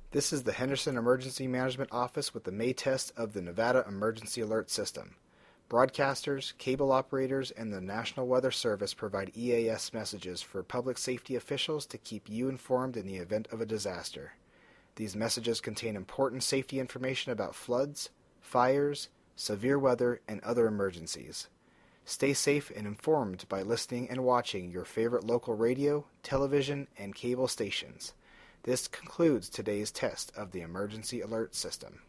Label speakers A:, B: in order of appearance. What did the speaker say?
A: This is the Henderson Emergency Management Office with the May test of the Nevada Emergency Alert System. Broadcasters, cable operators, and the National Weather Service provide EAS messages for public safety officials to keep you informed in the event of a disaster. These messages contain important safety information about floods, fires, severe weather, and other emergencies. Stay safe and informed by listening and watching your favorite local radio, television, and cable stations. This concludes today's test of the Emergency Alert System.